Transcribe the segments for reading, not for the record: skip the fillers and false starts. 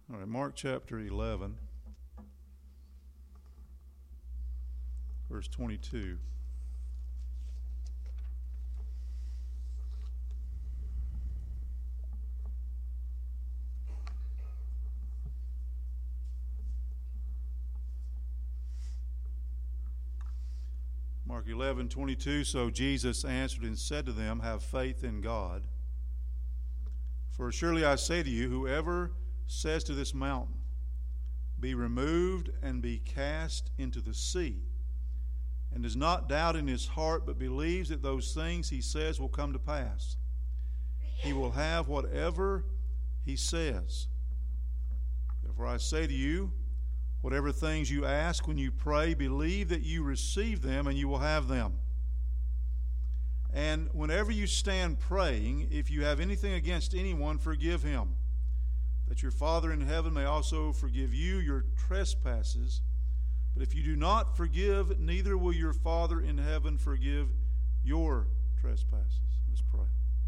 All right, Mark chapter 11, verse 22. Mark 11:22. So Jesus answered and said to them, "Have faith in God. For surely I say to you, whoever says to this mountain, be removed and be cast into the sea, and does not doubt in his heart, but believes that those things he says will come to pass, he will have whatever he says. Therefore I say to you, whatever things you ask when you pray, believe that you receive them, and you will have them. And whenever you stand praying, if you have anything against anyone, forgive him, that your Father in heaven may also forgive you your trespasses. But if you do not forgive, neither will your Father in heaven forgive your trespasses." Let's pray.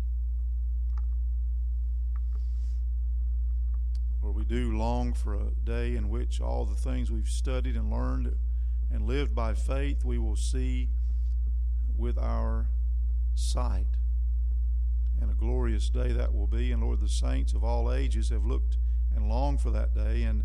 Lord, we do long for a day in which all the things we've studied and learned and lived by faith we will see with our sight. And a glorious day that will be. And Lord, the saints of all ages have looked and longed for that day and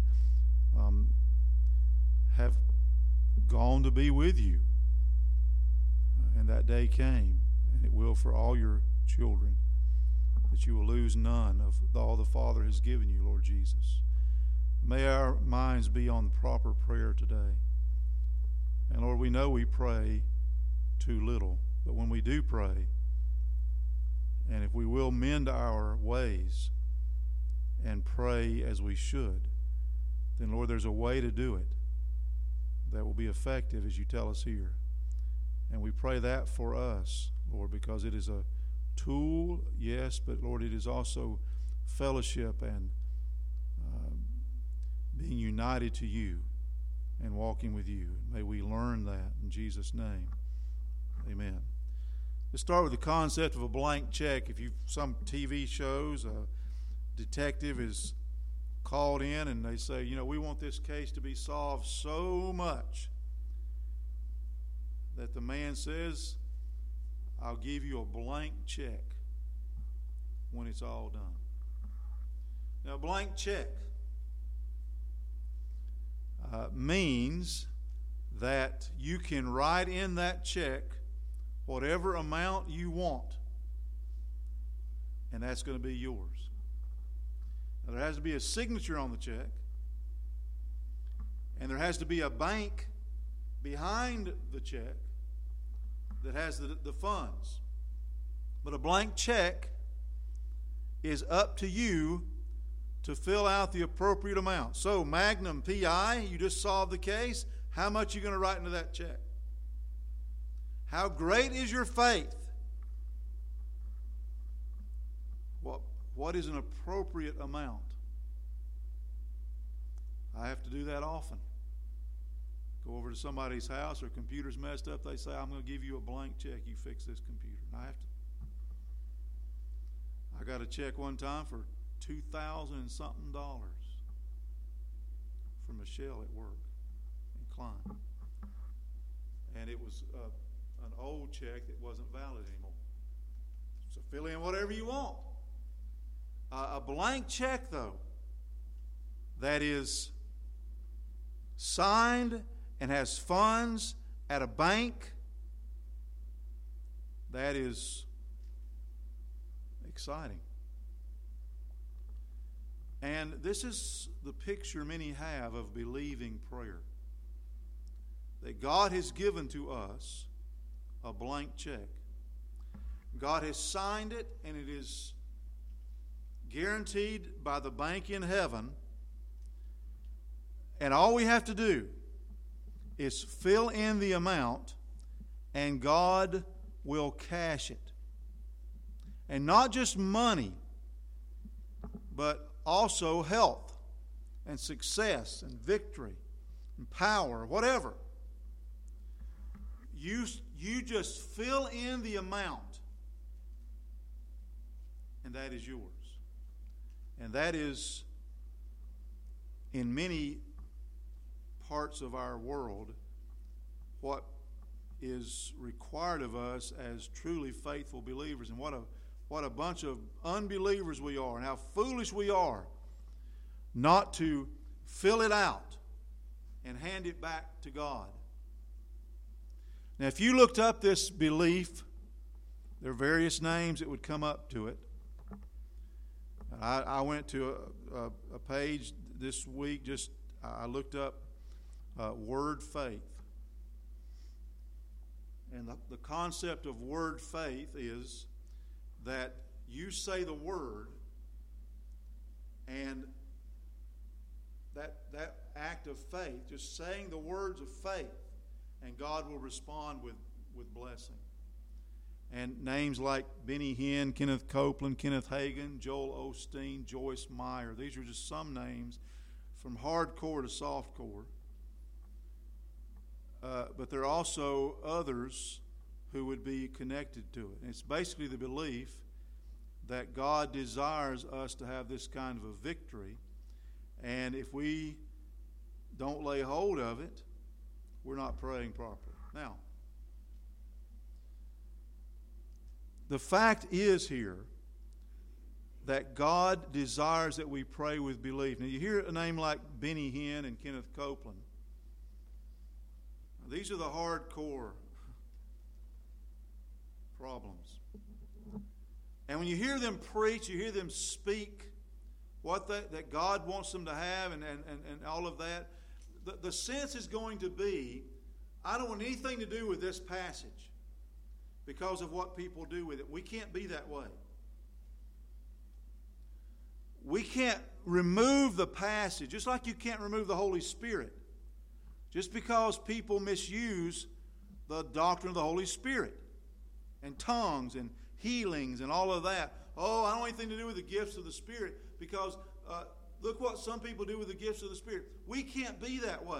have gone to be with you. And that day came, and it will for all your children, that you will lose none of all the Father has given you, Lord Jesus. May our minds be on the proper prayer today. And Lord, we know we pray too little, but when we do pray, and if we will mend our ways and pray as we should, then Lord, there's a way to do it that will be effective as you tell us here. And we pray that for us, Lord, because it is a tool, yes, but Lord, it is also fellowship and being united to you and walking with you. May we learn that in Jesus' name. Amen. Let's start with the concept of a blank check. If some TV shows, a detective is called in and they say, we want this case to be solved so much that the man says, I'll give you a blank check when it's all done. Now, a blank check means that you can write in that check whatever amount you want, and that's going to be yours. Now, there has to be a signature on the check, and there has to be a bank behind the check that has the funds. But a blank check is up to you to fill out the appropriate amount. So, Magnum PI, you just solved the case. How much are you going to write into that check? How great is your faith? What is an appropriate amount? I have to do that often. Go over to somebody's house, their computer's messed up, they say, I'm going to give you a blank check, you fix this computer. And I got a check one time for $2,000 and something from Michelle at work in Klein. And it was an old check that wasn't valid anymore. So fill in whatever you want. A blank check, though, that is signed and has funds at a bank, that is exciting. And this is the picture many have of believing prayer. That God has given to us a blank check. God has signed it, and it is guaranteed by the bank in heaven. And all we have to do is fill in the amount, and God will cash it. And not just money, but also health and success and victory and power, whatever. You just fill in the amount, and that is yours. And that is in many parts of our world, what is required of us as truly faithful believers, and what a bunch of unbelievers we are, and how foolish we are not to fill it out and hand it back to God. Now, if you looked up this belief, there are various names that would come up to it. I went to a page this week, I looked up word faith. And the concept of word faith is that you say the word, and that act of faith, just saying the words of faith, and God will respond with blessing. And names like Benny Hinn, Kenneth Copeland, Kenneth Hagin, Joel Osteen, Joyce Meyer. These are just some names from hardcore to softcore. But there are also others who would be connected to it. And it's basically the belief that God desires us to have this kind of a victory. And if we don't lay hold of it, we're not praying properly. Now, the fact is here that God desires that we pray with belief. Now, you hear a name like Benny Hinn and Kenneth Copeland. These are the hardcore problems. And when you hear them preach, you hear them speak that God wants them to have and all of that, the sense is going to be, I don't want anything to do with this passage because of what people do with it. We can't be that way. We can't remove the passage, just like you can't remove the Holy Spirit. Just because people misuse the doctrine of the Holy Spirit and tongues and healings and all of that. Oh, I don't want anything to do with the gifts of the Spirit because look what some people do with the gifts of the Spirit. We can't be that way.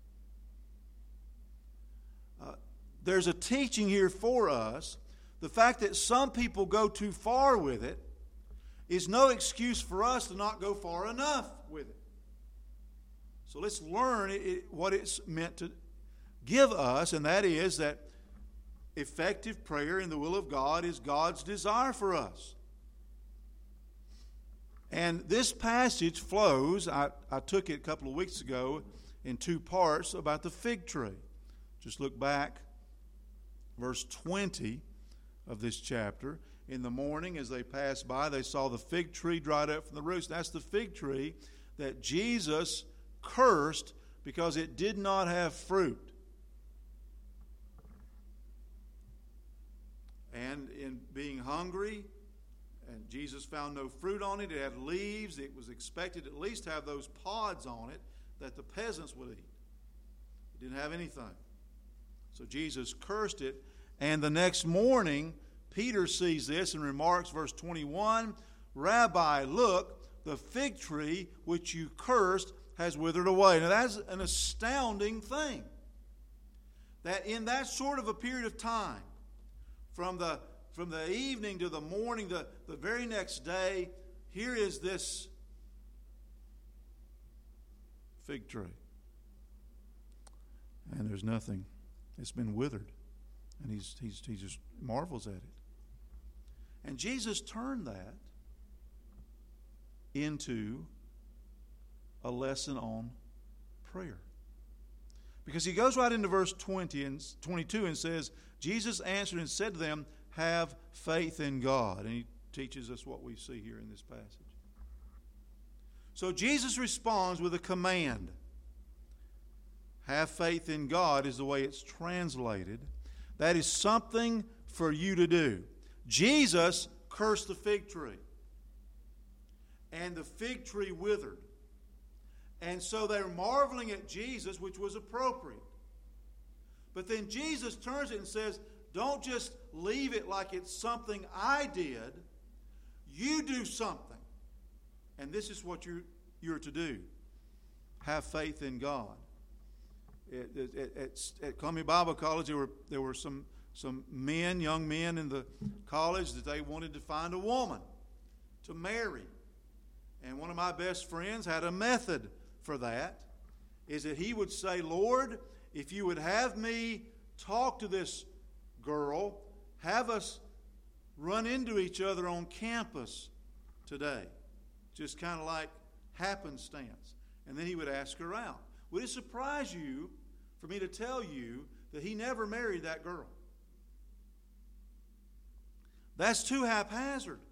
There's a teaching here for us. The fact that some people go too far with it is no excuse for us to not go far enough with it. So let's learn what it's meant to give us, and that is that effective prayer in the will of God is God's desire for us. And this passage flows, I took it a couple of weeks ago in two parts about the fig tree. Just look back, verse 20 of this chapter. In the morning, as they passed by, they saw the fig tree dried up from the roots. That's the fig tree that Jesus cursed because it did not have fruit. And in being hungry, and Jesus found no fruit on it, it had leaves. It was expected at least to have those pods on it that the peasants would eat. It didn't have anything. So Jesus cursed it. And the next morning, Peter sees this and remarks, verse 21, Rabbi, look, the fig tree which you cursed has withered away. Now that's an astounding thing. That in that sort of a period of time, from the evening to the morning, the very next day, here is this fig tree. And there's nothing. It's been withered. And he just marvels at it. And Jesus turned that into a lesson on prayer. Because he goes right into verse 20 and 22 and says, Jesus answered and said to them, have faith in God. And he teaches us what we see here in this passage. So Jesus responds with a command. Have faith in God is the way it's translated. That is something for you to do. Jesus cursed the fig tree. And the fig tree withered. And so they're marveling at Jesus, which was appropriate. But then Jesus turns it and says, don't just leave it like it's something I did. You do something. And this is what you're to do. Have faith in God. At Columbia Bible College, there were some men, young men in the college that they wanted to find a woman to marry. And one of my best friends had a method for that is that he would say, Lord, if you would have me talk to this girl, have us run into each other on campus today. Just kind of like happenstance. And then he would ask her out. Would it surprise you for me to tell you that he never married that girl? That's too haphazard.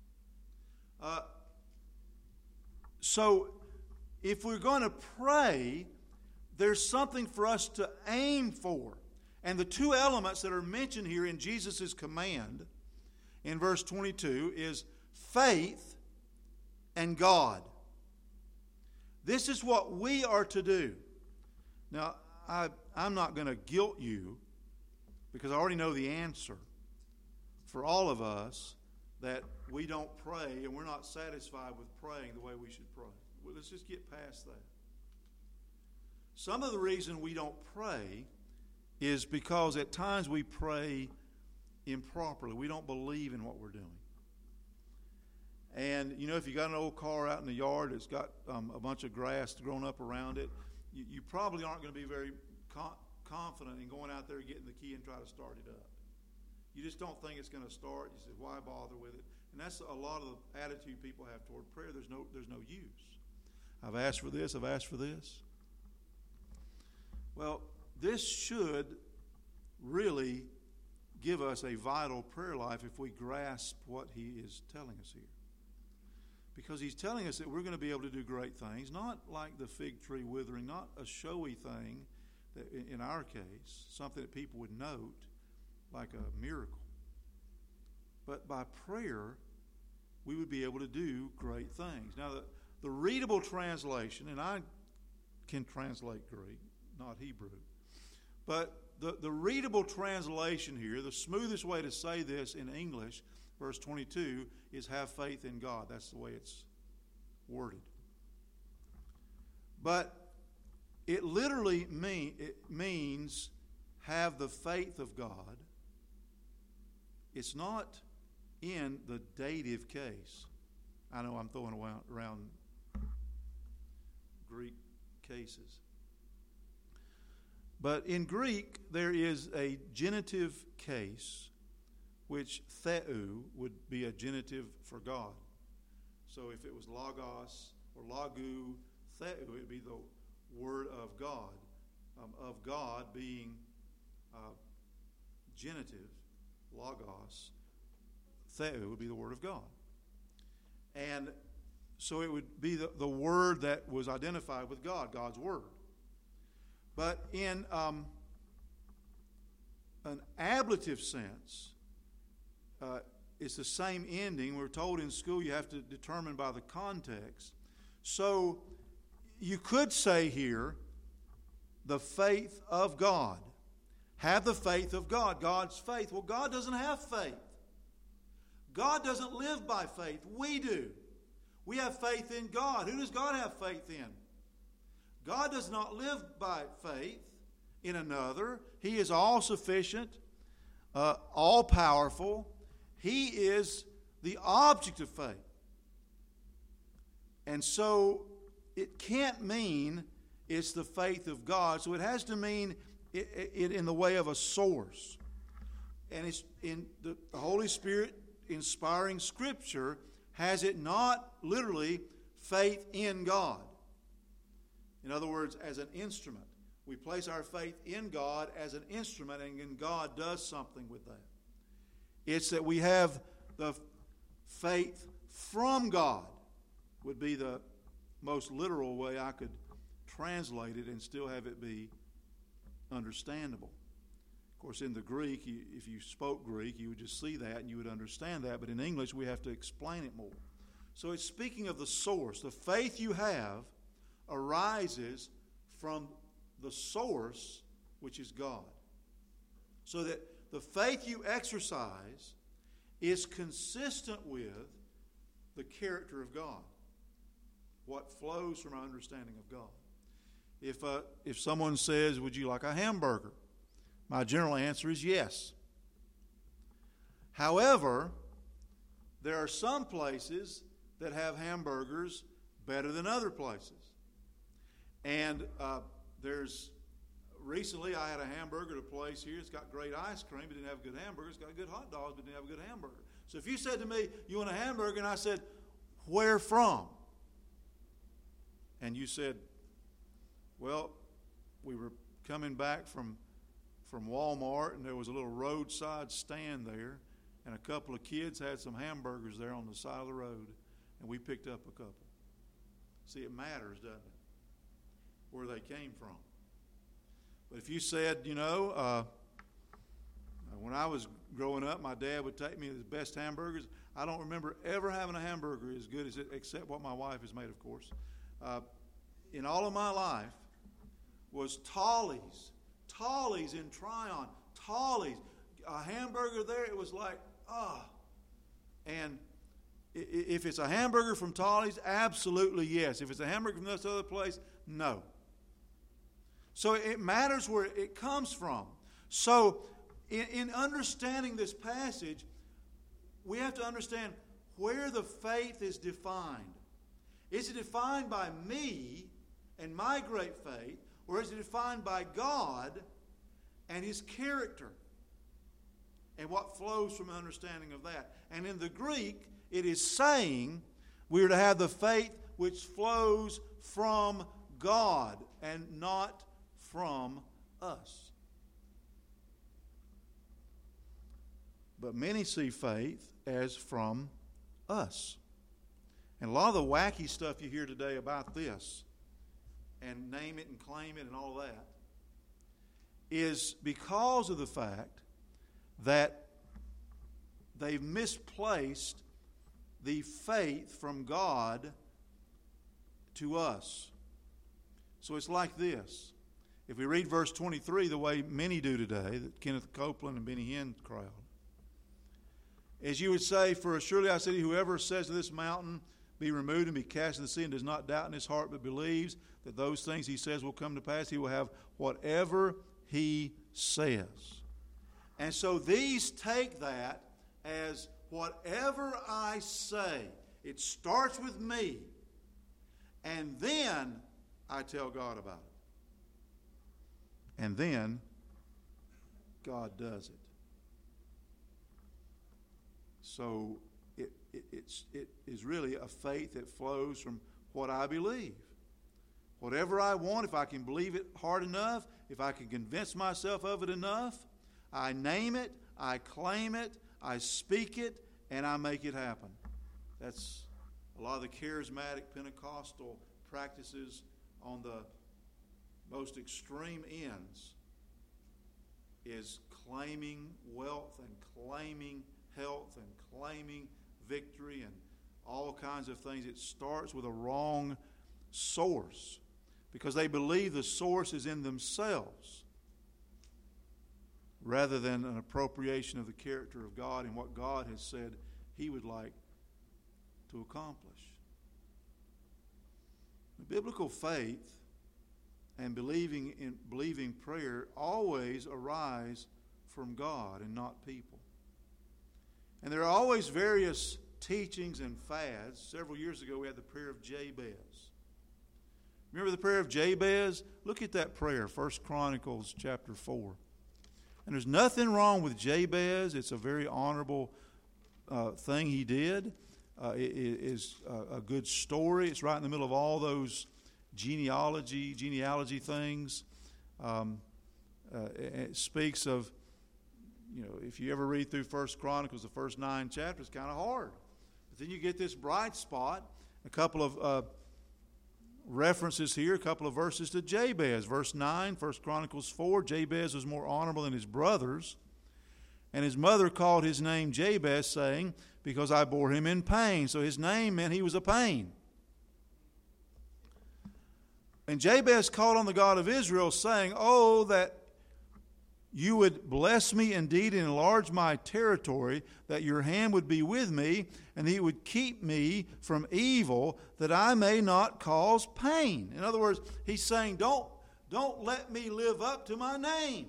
So if we're going to pray, there's something for us to aim for. And the two elements that are mentioned here in Jesus' command in verse 22 is faith and God. This is what we are to do. Now, I'm not going to guilt you because I already know the answer for all of us that we don't pray and we're not satisfied with praying the way we should pray. Well, let's just get past that. Some of the reason we don't pray is because at times we pray improperly. We don't believe in what we're doing. And, you know, if you got an old car out in the yard that's got a bunch of grass grown up around it, you probably aren't going to be very confident in going out there, getting the key and try to start it up. You just don't think it's going to start. You say, why bother with it? And that's a lot of the attitude people have toward prayer. There's no use. I've asked for this. I've asked for this. Well, this should really give us a vital prayer life if we grasp what he is telling us here. Because he's telling us that we're going to be able to do great things, not like the fig tree withering, not a showy thing, that in our case, something that people would note like a miracle. But by prayer, we would be able to do great things. Now, the readable translation, and I can translate Greek, not Hebrew, but the readable translation here, the smoothest way to say this in English, verse 22, is have faith in God. That's the way it's worded. But it literally means have the faith of God. It's not in the dative case. I know I'm throwing around Greek cases. But in Greek, there is a genitive case, which theou would be a genitive for God. So if it was logos or logu, theou, it would be the word of God being genitive, logos, theou would be the word of God. And so it would be the word that was identified with God, God's word. But in an ablative sense, it's the same ending. We're told in school you have to determine by the context. So you could say here, the faith of God. Have the faith of God, God's faith. Well, God doesn't have faith. God doesn't live by faith. We do. We have faith in God. Who does God have faith in? God does not live by faith in another. He is all-sufficient, all-powerful. He is the object of faith. And so it can't mean it's the faith of God. So it has to mean it in the way of a source. And it's in the Holy Spirit inspiring Scripture, has it not literally faith in God? In other words, as an instrument. We place our faith in God as an instrument, and then God does something with that. It's that we have the faith from God, would be the most literal way I could translate it and still have it be understandable. Of course, in the Greek, if you spoke Greek, you would just see that and you would understand that. But in English, we have to explain it more. So it's speaking of the source. The faith you have arises from the source, which is God. So that the faith you exercise is consistent with the character of God, what flows from our understanding of God. If someone says, would you like a hamburger? My general answer is yes. However, there are some places that have hamburgers better than other places. And recently I had a hamburger at a place here. It's got great ice cream, but didn't have a good hamburger. It's got good hot dogs, but didn't have a good hamburger. So if you said to me, you want a hamburger? And I said, where from? And you said, well, we were coming back from Walmart, and there was a little roadside stand there, and a couple of kids had some hamburgers there on the side of the road, and we picked up a couple. See, it matters, doesn't it, where they came from. But if you said, when I was growing up, my dad would take me to the best hamburgers. I don't remember ever having a hamburger as good as it, except what my wife has made, of course. In all of my life was Tolly's. Tolly's in Tryon. Tolly's. A hamburger there, it was like, And if it's a hamburger from Tolly's, absolutely yes. If it's a hamburger from this other place, no. So it matters where it comes from. So in understanding this passage, we have to understand where the faith is defined. Is it defined by me and my great faith, or is it defined by God and His character and what flows from an understanding of that? And in the Greek, it is saying we are to have the faith which flows from God and not from us. But many see faith as from us. And a lot of the wacky stuff you hear today about this, and name it and claim it and all that, is because of the fact that they've misplaced the faith from God to us. So it's like this. If we read verse 23 the way many do today, that Kenneth Copeland and Benny Hinn crowd, as you would say, for surely I say to you, whoever says to this mountain, be removed and be cast into the sea, and does not doubt in his heart, but believes that those things he says will come to pass, he will have whatever he says. And so these take that as whatever I say. It starts with me, and then I tell God about it. And then God does it. So it is really a faith that flows from what I believe. Whatever I want, if I can believe it hard enough, if I can convince myself of it enough, I name it, I claim it, I speak it, and I make it happen. That's a lot of the charismatic Pentecostal practices on the most extreme ends, is claiming wealth and claiming health and claiming victory and all kinds of things. It starts with a wrong source because they believe the source is in themselves rather than an appropriation of the character of God and what God has said He would like to accomplish. The biblical faith and believing prayer always arise from God and not people. And there are always various teachings and fads. Several years ago we had the prayer of Jabez. Remember the prayer of Jabez? Look at that prayer, 1 Chronicles chapter 4. And there's nothing wrong with Jabez. It's a very honorable thing he did. It is a good story. It's right in the middle of all those genealogy things. It speaks of, if you ever read through 1 Chronicles, the first 9 chapters, kind of hard. But then you get this bright spot, a couple of references here, a couple of verses to Jabez. Verse 9, 1 Chronicles 4, Jabez was more honorable than his brothers, and his mother called his name Jabez, saying, because I bore him in pain. So his name meant he was a pain. And Jabez called on the God of Israel, saying, oh, that you would bless me indeed and enlarge my territory, that your hand would be with me, and that you would keep me from evil, that I may not cause pain. In other words, he's saying, don't let me live up to my name.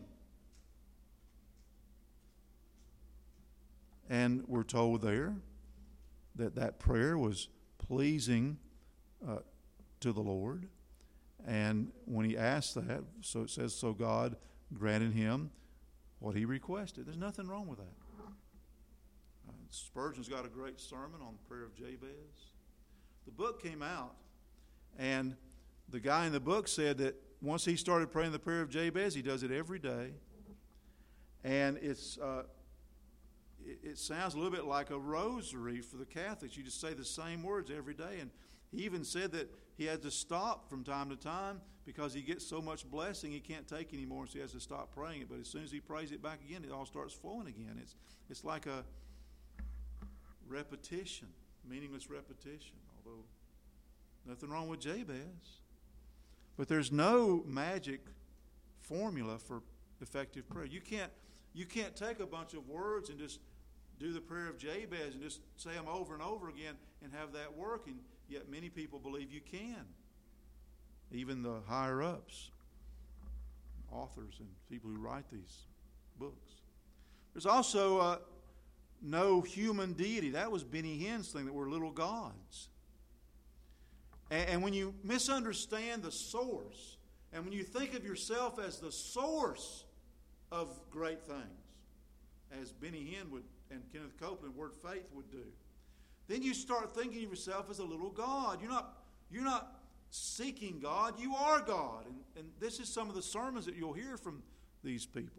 And we're told there that prayer was pleasing to the Lord. And when he asked that, so it says, so God granted him what he requested. There's nothing wrong with that. Spurgeon's got a great sermon on the prayer of Jabez. The book came out, and the guy in the book said that once he started praying the prayer of Jabez, he does it every day. And it sounds a little bit like a rosary for the Catholics. You just say the same words every day. And he even said that he had to stop from time to time because he gets so much blessing he can't take anymore, so he has to stop praying it. But as soon as he prays it back again, it all starts flowing again. It's like a repetition, meaningless repetition, although nothing wrong with Jabez. But there's no magic formula for effective prayer. You can't take a bunch of words and just do the prayer of Jabez and just say them over and over again and have that work, and yet many people believe you can. Even the higher-ups, authors and people who write these books. There's also no human deity. That was Benny Hinn's thing, that we're little gods. And when you misunderstand the source, and when you think of yourself as the source of great things, as Benny Hinn would and Kenneth Copeland, Word Faith, would do, then you start thinking of yourself as a little god. You're not seeking God, you are God. And this is some of the sermons that you'll hear from these people.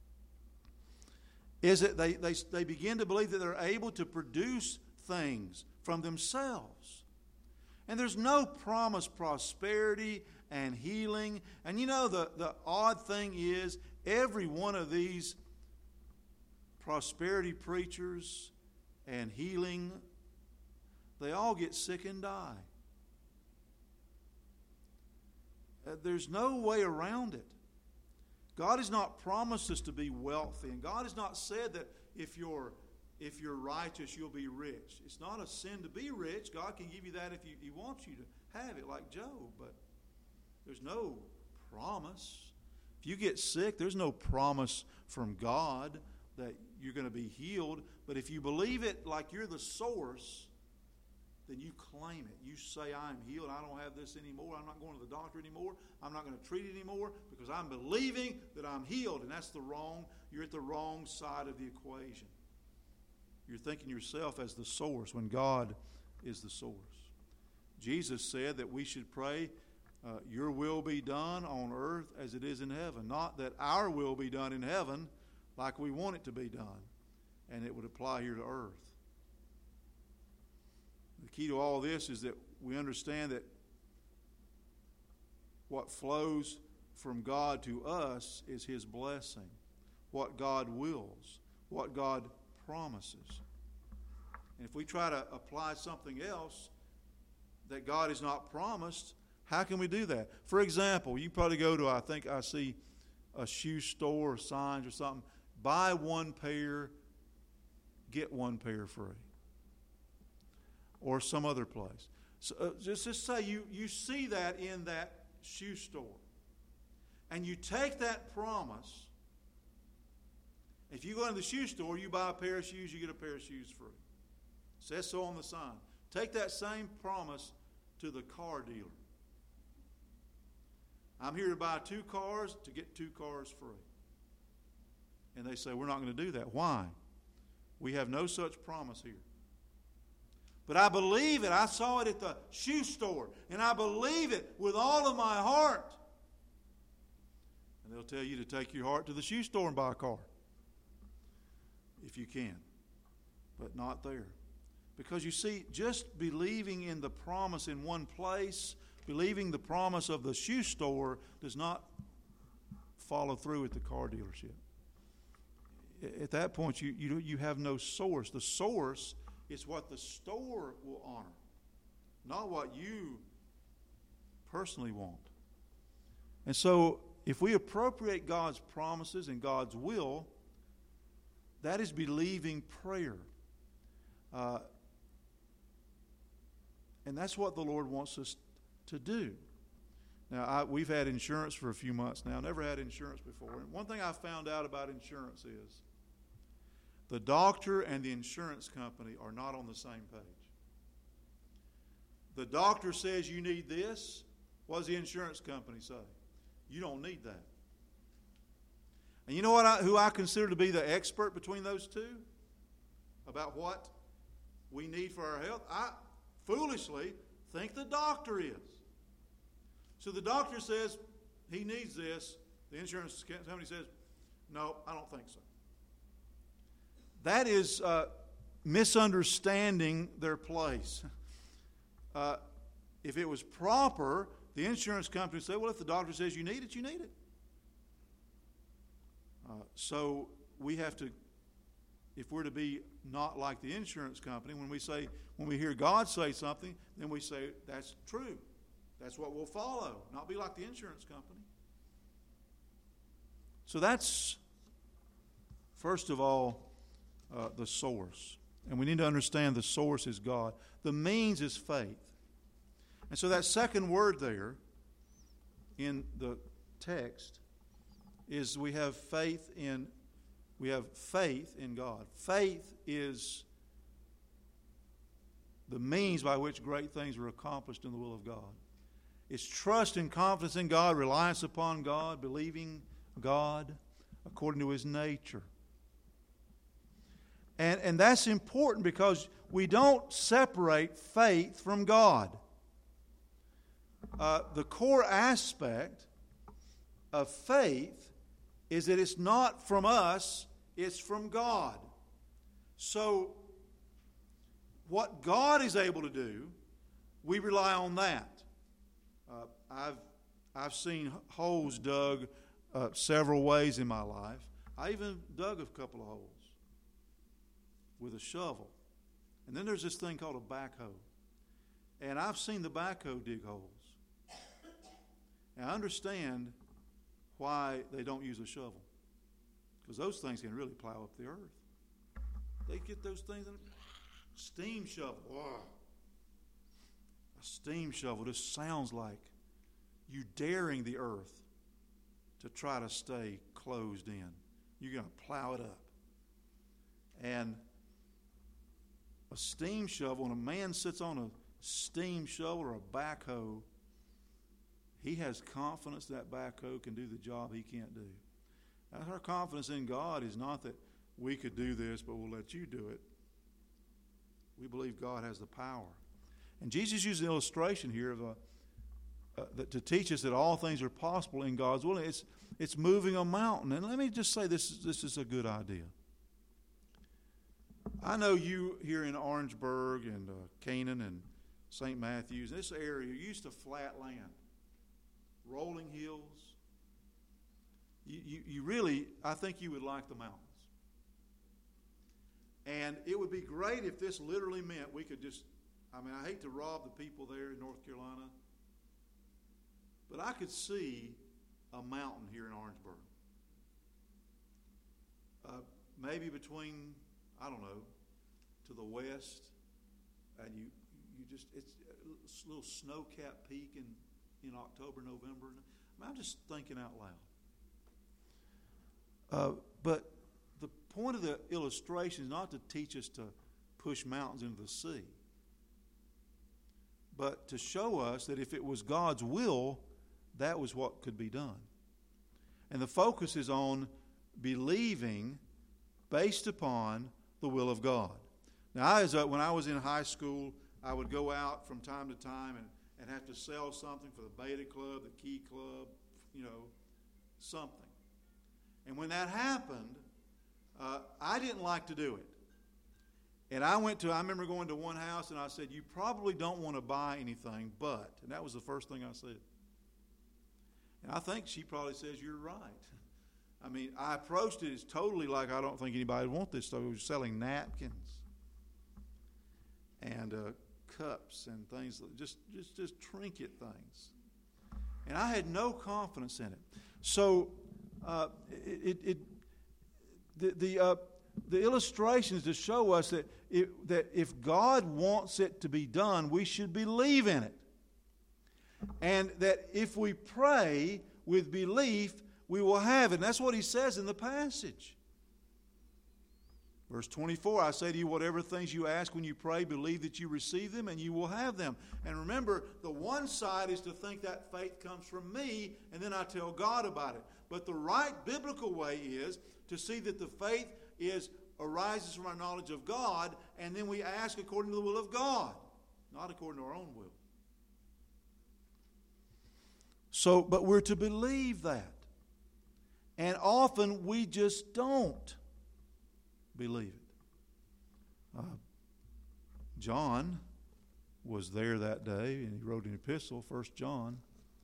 Is that they begin to believe that they're able to produce things from themselves. And there's no promised prosperity and healing. And you know, the odd thing is, every one of these prosperity preachers and healing, they all get sick and die. There's no way around it. God has not promised us to be wealthy, and God has not said that if you're righteous, you'll be rich. It's not a sin to be rich. God can give you that if He wants you to have it, like Job. But there's no promise. If you get sick, there's no promise from God that you're going to be healed. But if you believe it like you're the source, then you claim it. You say, I'm healed. I don't have this anymore. I'm not going to the doctor anymore. I'm not going to treat it anymore because I'm believing that I'm healed. And you're at the wrong side of the equation. You're thinking yourself as the source when God is the source. Jesus said that we should pray, your will be done on earth as it is in heaven. Not that our will be done in heaven like we want it to be done. And it would apply here to earth. The key to all this is that we understand that what flows from God to us is His blessing. What God wills. What God promises. And if we try to apply something else that God has not promised, how can we do that? For example, you probably go to, I think I see a shoe store or signs or something, buy one pair, get one pair free. Or some other place. So, just say you see that in that shoe store. And you take that promise. If you go into the shoe store, you buy a pair of shoes, you get a pair of shoes free. It says so on the sign. Take that same promise to the car dealer. I'm here to buy 2 cars to get 2 cars free. And they say, we're not going to do that. Why? We have no such promise here. But I believe it. I saw it at the shoe store. And I believe it with all of my heart. And they'll tell you to take your heart to the shoe store and buy a car. If you can. But not there. Because you see, just believing in the promise in one place, believing the promise of the shoe store does not follow through at the car dealership. At that point, you have no source. The source is what the store will honor, not what you personally want. And so, if we appropriate God's promises and God's will, that is believing prayer. And that's what the Lord wants us to do. Now, we've had insurance for a few months now. Never had insurance before. And one thing I found out about insurance is the doctor and the insurance company are not on the same page. The doctor says you need this, What does the insurance company say? You don't need that. And you know what? Who I consider to be the expert between those two about what we need for our health? I foolishly think the doctor is. So the doctor says he needs this. The insurance company says, no, I don't think so. That is misunderstanding their place. If it was proper, the insurance company would say, well, if the doctor says you need it, you need it. So we have to, if we're to be not like the insurance company, when we hear God say something, then we say, that's true. That's what we'll follow, not be like the insurance company. So that's, first of all, the source. And we need to understand the source is God. The means is faith. And so that second word there in the text is we have faith in God. Faith is the means by which great things are accomplished in the will of God. It's trust and confidence in God, reliance upon God, believing God according to His nature. And that's important because we don't separate faith from God. The core aspect of faith is that it's not from us, it's from God. So what God is able to do, we rely on that. I've seen holes dug several ways in my life. I even dug a couple of holes with a shovel. And then there's this thing called a backhoe. And I've seen the backhoe dig holes. And I understand why they don't use a shovel. Because those things can really plow up the earth. They get those things in a steam shovel. Wow. A steam shovel just sounds like you daring the earth to try to stay closed in. You're going to plow it up. And a steam shovel, when a man sits on a steam shovel or a backhoe, he has confidence that backhoe can do the job he can't do. That's our confidence in God is not that we could do this, but we'll let you do it. We believe God has the power. And Jesus used an illustration here of to teach us that all things are possible in God's will. It's moving a mountain. And let me just say this is a good idea. I know you here in Orangeburg and Canaan and St. Matthews, this area, you're used to flat land, rolling hills. You really, I think you would like the mountains. And it would be great if this literally meant we could just, I hate to rob the people there in North Carolina, but I could see a mountain here in Orangeburg. Maybe between, I don't know, to the west, and you just, it's a little snow-capped peak in October, November. I'm just thinking out loud. But the point of the illustration is not to teach us to push mountains into the sea, but to show us that if it was God's will, that was what could be done. And the focus is on believing based upon the will of God. Now, when I was in high school, I would go out from time to time and have to sell something for the Beta Club, the Key Club, something. And when that happened, I didn't like to do it. And I remember going to one house and I said, you probably don't want to buy anything, but, and that was the first thing I said. And I think she probably says, you're right. I approached it as totally like I don't think anybody would want this stuff. We were selling napkins and cups and things, just trinket things. And I had no confidence in it. So the illustration is to show us that if God wants it to be done, we should believe in it. And that if we pray with belief, we will have it. And that's what he says in the passage. Verse 24, I say to you, whatever things you ask when you pray, believe that you receive them and you will have them. And remember, the one side is to think that faith comes from me and then I tell God about it. But the right biblical way is to see that the faith arises from our knowledge of God, and then we ask according to the will of God, not according to our own will. So, but we're to believe that. And often we just don't believe it. John was there that day, and he wrote an epistle, 1 John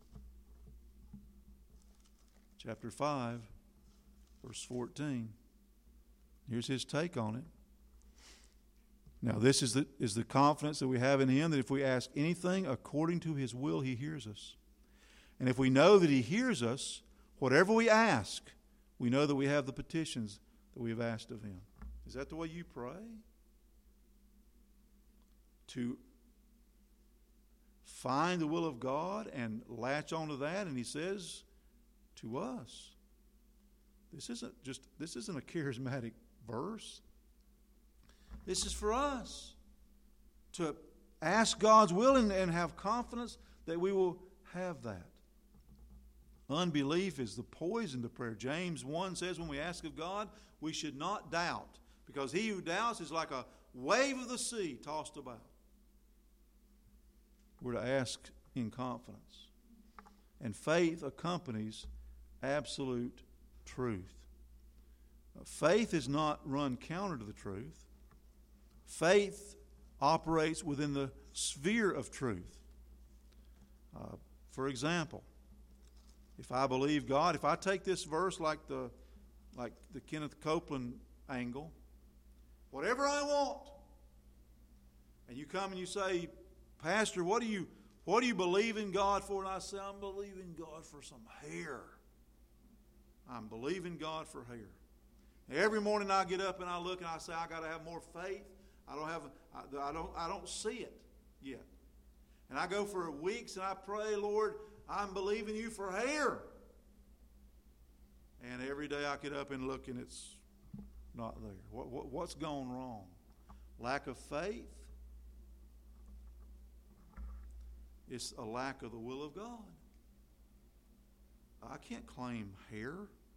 chapter 5, verse 14. Here's his take on it. Now, this is the confidence that we have in Him, that if we ask anything according to His will, He hears us. And if we know that He hears us, whatever we ask, we know that we have the petitions that we have asked of Him. Is that the way you pray? To find the will of God and latch onto that, and He says to us, this isn't a charismatic verse. This is for us to ask God's will and have confidence that we will have that. Unbelief is the poison to prayer. James 1 says when we ask of God, we should not doubt, because he who doubts is like a wave of the sea tossed about. We're to ask in confidence. And faith accompanies absolute truth. Faith is not run counter to the truth. Faith operates within the sphere of truth. For example, if I believe God, if I take this verse like the Kenneth Copeland angle, whatever I want, and you come and you say, Pastor, what do you believe in God for? And I say, I'm believing God for some hair. I'm believing God for hair. Every morning I get up and I look and I say, I got to have more faith. I don't see it yet. And I go for weeks and I pray, Lord, I'm believing you for hair. And every day I get up and look and it's not there. What's gone wrong? Lack of faith? It's a lack of the will of God. I can't claim hair.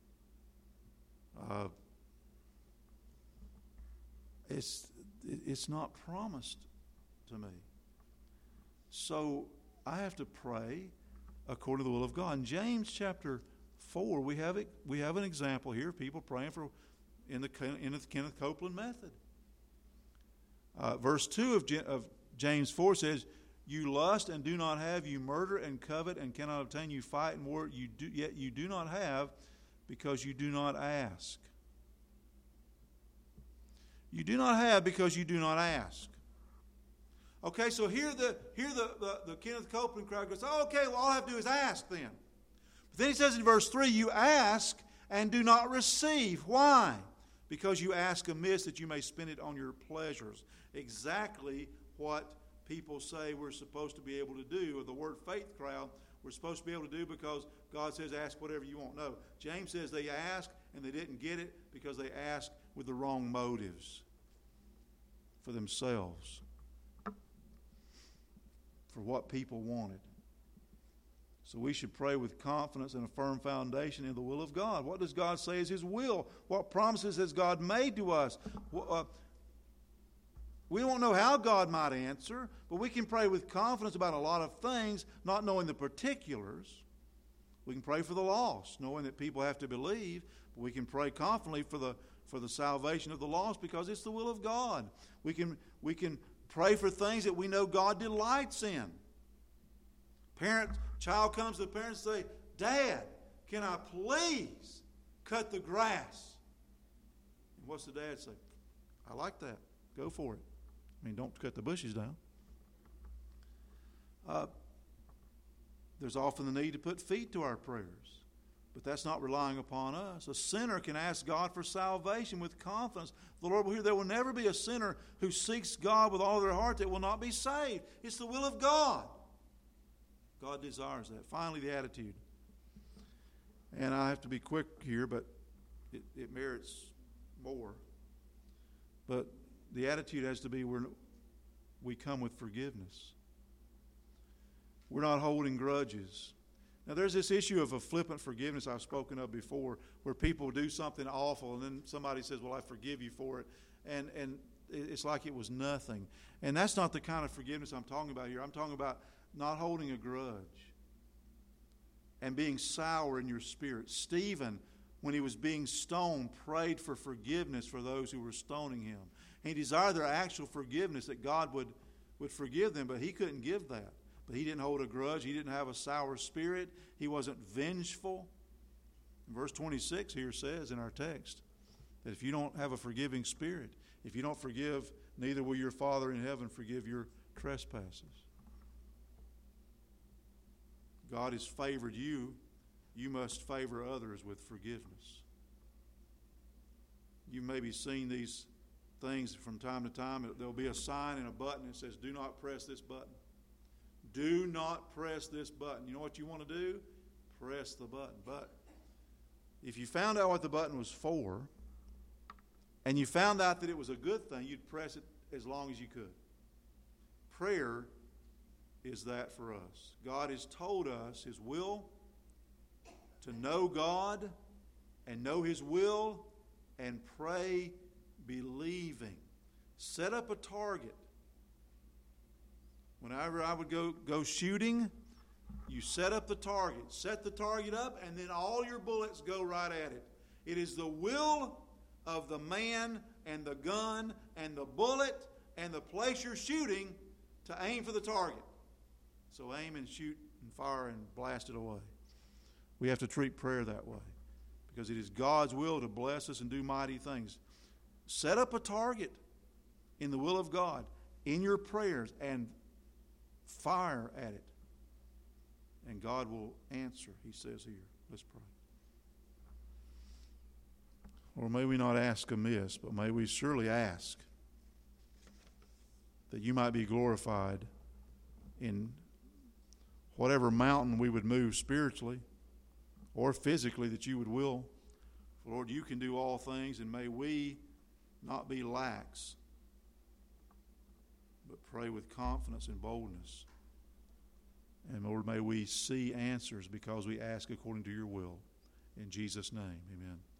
It's not promised to me. So I have to pray according to the will of God. In James chapter 4, we have an example here of people praying in the Kenneth Copeland method. Verse 2 of James 4 says, you lust and do not have, you murder and covet and cannot obtain, you fight and war, yet you do not have because you do not ask. You do not have because you do not ask. Okay, so here the Kenneth Copeland crowd goes, oh, okay, well all I have to do is ask then. But then he says in verse 3, you ask and do not receive. Why? Because you ask amiss that you may spend it on your pleasures. Exactly what people say we're supposed to be able to do, or the word faith crowd, we're supposed to be able to do because God says ask whatever you want. No, James says they asked and they didn't get it because they asked with the wrong motives for themselves, for what people wanted. So we should pray with confidence and a firm foundation in the will of God. What does God say is His will? What promises has God made to us? We don't know how God might answer, but we can pray with confidence about a lot of things, not knowing the particulars. We can pray for the lost, knowing that people have to believe, but we can pray confidently for the salvation of the lost because it's the will of God. We can pray for things that we know God delights in. Child comes to the parents and say, Dad, can I please cut the grass? And what's the dad say? I like that. Go for it. I mean, don't cut the bushes down. There's often the need to put feet to our prayers, but that's not relying upon us. A sinner can ask God for salvation with confidence. The Lord will hear. There will never be a sinner who seeks God with all their heart that will not be saved. It's the will of God. God desires that. Finally, the attitude. And I have to be quick here, but it merits more. But the attitude has to be we come with forgiveness. We're not holding grudges. Now, there's this issue of a flippant forgiveness I've spoken of before, where people do something awful and then somebody says, well, I forgive you for it. And it's like it was nothing. And that's not the kind of forgiveness I'm talking about here. I'm talking about not holding a grudge and being sour in your spirit. Stephen, when he was being stoned, prayed for forgiveness for those who were stoning him. He desired their actual forgiveness, that God would forgive them, but he couldn't give that. But he didn't hold a grudge. He didn't have a sour spirit. He wasn't vengeful. Verse 26 here says in our text that if you don't have a forgiving spirit, if you don't forgive, neither will your Father in heaven forgive your trespasses. God has favored you. You must favor others with forgiveness. You've maybe seen these things from time to time. There'll be a sign and a button that says, do not press this button. Do not press this button. You know what you want to do? Press the button. But if you found out what the button was for, and you found out that it was a good thing, you'd press it as long as you could. Prayer is that for us. God has told us His will, to know God and know His will and pray believing. Set up a target. Whenever I would go shooting, you set up the target. Set the target up, and then all your bullets go right at it. It is the will of the man and the gun and the bullet and the place you're shooting to aim for the target. So aim and shoot and fire and blast it away. We have to treat prayer that way, because it is God's will to bless us and do mighty things. Set up a target in the will of God in your prayers and fire at it. And God will answer, He says here. Let's pray. Or may we not ask amiss, but may we surely ask that You might be glorified in whatever mountain we would move spiritually or physically that You would will. Lord, You can do all things, and may we not be lax, but pray with confidence and boldness. And Lord, may we see answers because we ask according to Your will. In Jesus' name, amen.